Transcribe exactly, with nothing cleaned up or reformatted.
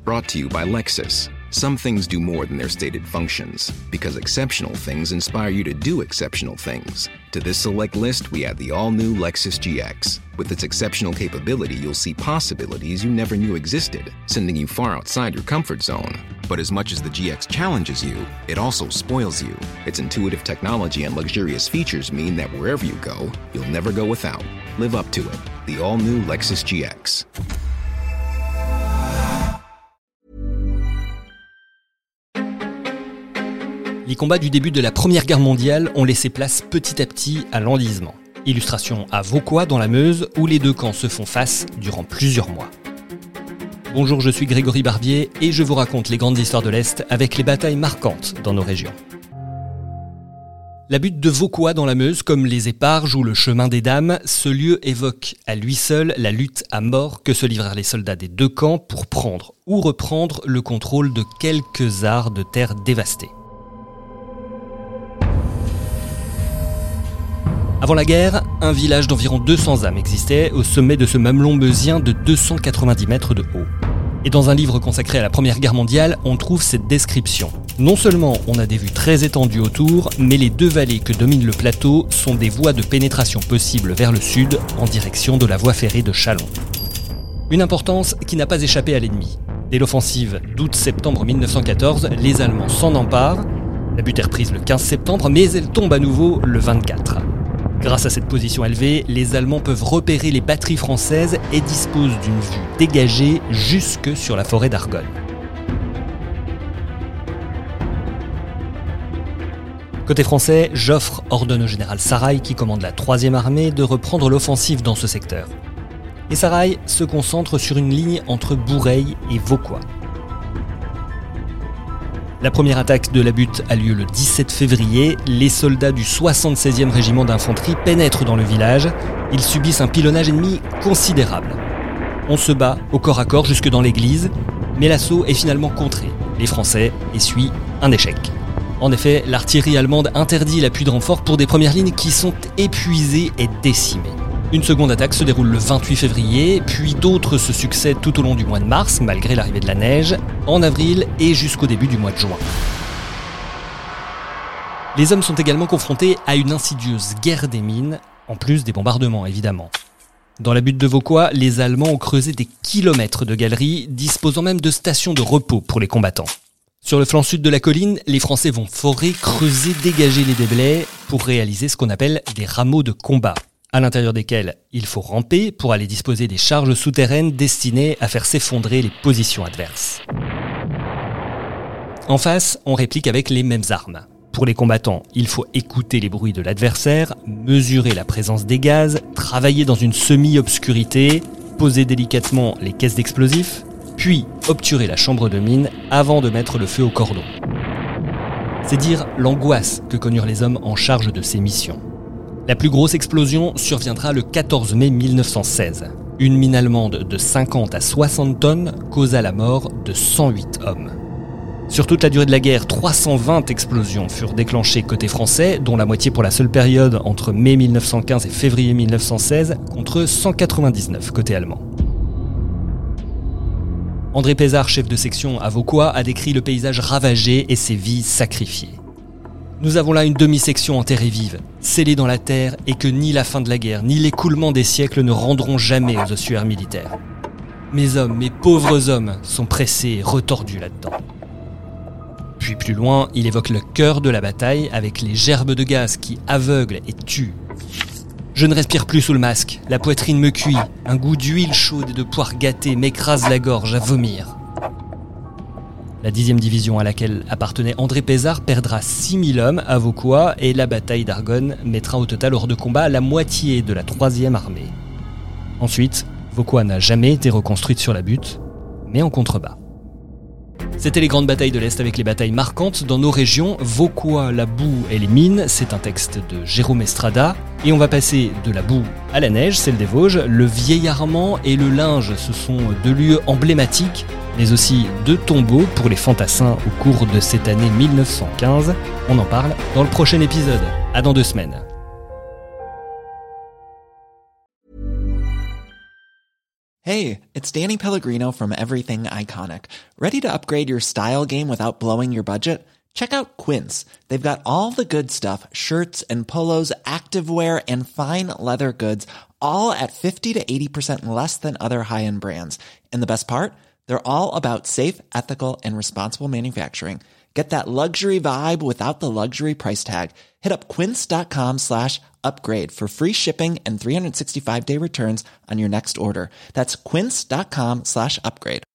Brought to you by Lexus. Some things do more than their stated functions, because exceptional things inspire you to do exceptional things. To this select list, we add the all-new Lexus G X. With its exceptional capability, you'll see possibilities you never knew existed, sending you far outside your comfort zone. But as much as the G X challenges you, it also spoils you. Its intuitive technology and luxurious features mean that wherever you go, you'll never go without. Live up to it. The all-new Lexus G X. Les combats du début de la Première Guerre mondiale ont laissé place petit à petit à l'enlisement. Illustration à Vauquois dans la Meuse, où les deux camps se font face durant plusieurs mois. Bonjour, je suis Grégory Barbier et je vous raconte les grandes histoires de l'Est avec les batailles marquantes dans nos régions. La butte de Vauquois dans la Meuse, comme les Éparges ou le chemin des Dames, ce lieu évoque à lui seul la lutte à mort que se livrèrent les soldats des deux camps pour prendre ou reprendre le contrôle de quelques arts de terre dévastées. Avant la guerre, un village d'environ deux cents âmes existait au sommet de ce mamelon meusien de deux cent quatre-vingt-dix mètres de haut. Et dans un livre consacré à la Première Guerre mondiale, on trouve cette description. Non seulement on a des vues très étendues autour, mais les deux vallées que domine le plateau sont des voies de pénétration possibles vers le sud en direction de la voie ferrée de Châlons. Une importance qui n'a pas échappé à l'ennemi. Dès l'offensive d'août-septembre mille neuf cent quatorze, les Allemands s'en emparent. La butte est reprise le quinze septembre, mais elle tombe à nouveau le vingt-quatre. Grâce à cette position élevée, les Allemands peuvent repérer les batteries françaises et disposent d'une vue dégagée jusque sur la forêt d'Argonne. Côté français, Joffre ordonne au général Saraï, qui commande la troisième armée, de reprendre l'offensive dans ce secteur. Et Saraï se concentre sur une ligne entre Boureil et Vauquois. La première attaque de la butte a lieu le dix-sept février. Les soldats du soixante-seizième régiment d'infanterie pénètrent dans le village. Ils subissent un pilonnage ennemi considérable. On se bat au corps à corps jusque dans l'église, mais l'assaut est finalement contré. Les Français essuient un échec. En effet, l'artillerie allemande interdit l'appui de renfort pour des premières lignes qui sont épuisées et décimées. Une seconde attaque se déroule le vingt-huit février, puis d'autres se succèdent tout au long du mois de mars, malgré l'arrivée de la neige, en avril et jusqu'au début du mois de juin. Les hommes sont également confrontés à une insidieuse guerre des mines, en plus des bombardements évidemment. Dans la butte de Vauquois, les Allemands ont creusé des kilomètres de galeries, disposant même de stations de repos pour les combattants. Sur le flanc sud de la colline, les Français vont forer, creuser, dégager les déblais pour réaliser ce qu'on appelle des rameaux de combat, à l'intérieur desquels il faut ramper pour aller disposer des charges souterraines destinées à faire s'effondrer les positions adverses. En face, on réplique avec les mêmes armes. Pour les combattants, il faut écouter les bruits de l'adversaire, mesurer la présence des gaz, travailler dans une semi-obscurité, poser délicatement les caisses d'explosifs, puis obturer la chambre de mine avant de mettre le feu au cordon. C'est dire l'angoisse que connurent les hommes en charge de ces missions. La plus grosse explosion surviendra le quatorze mai mille neuf cent seize. Une mine allemande de cinquante à soixante tonnes causa la mort de cent huit hommes. Sur toute la durée de la guerre, trois cent vingt explosions furent déclenchées côté français, dont la moitié pour la seule période entre mai mille neuf cent quinze et février mille neuf cent seize, contre cent quatre-vingt-dix-neuf côté allemand. André Pézard, chef de section à Vauquois, a décrit le paysage ravagé et ses vies sacrifiées. Nous avons là une demi-section enterrée vive, scellée dans la terre et que ni la fin de la guerre, ni l'écoulement des siècles ne rendront jamais aux ossuaires militaires. Mes hommes, mes pauvres hommes, sont pressés et retordus là-dedans. Puis plus loin, il évoque le cœur de la bataille avec les gerbes de gaz qui aveuglent et tuent. Je ne respire plus sous le masque, la poitrine me cuit, un goût d'huile chaude et de poire gâtée m'écrase la gorge à vomir. La dixième division à laquelle appartenait André Pézard perdra six mille hommes à Vauquois et la bataille d'Argonne mettra au total hors de combat la moitié de la troisième armée. Ensuite, Vauquois n'a jamais été reconstruite sur la butte, mais en contrebas. C'était les grandes batailles de l'Est avec les batailles marquantes dans nos régions. Vauquois, la boue et les mines, c'est un texte de Jérôme Estrada. Et on va passer de la boue à la neige, celle des Vosges. Le vieillarment et le linge, ce sont deux lieux emblématiques, mais aussi deux tombeaux pour les fantassins au cours de cette année mille neuf cent quinze. On en parle dans le prochain épisode. À dans deux semaines. Hey, it's Danny Pellegrino from Everything Iconic. Ready to upgrade your style game without blowing your budget? Check out Quince. They've got all the good stuff, shirts and polos, activewear, and fine leather goods, all at fifty to eighty percent less than other high-end brands. And the best part? They're all about safe, ethical, and responsible manufacturing. Get that luxury vibe without the luxury price tag. Hit up quince.com slash upgrade for free shipping and three sixty-five day returns on your next order. That's quince.com slash upgrade.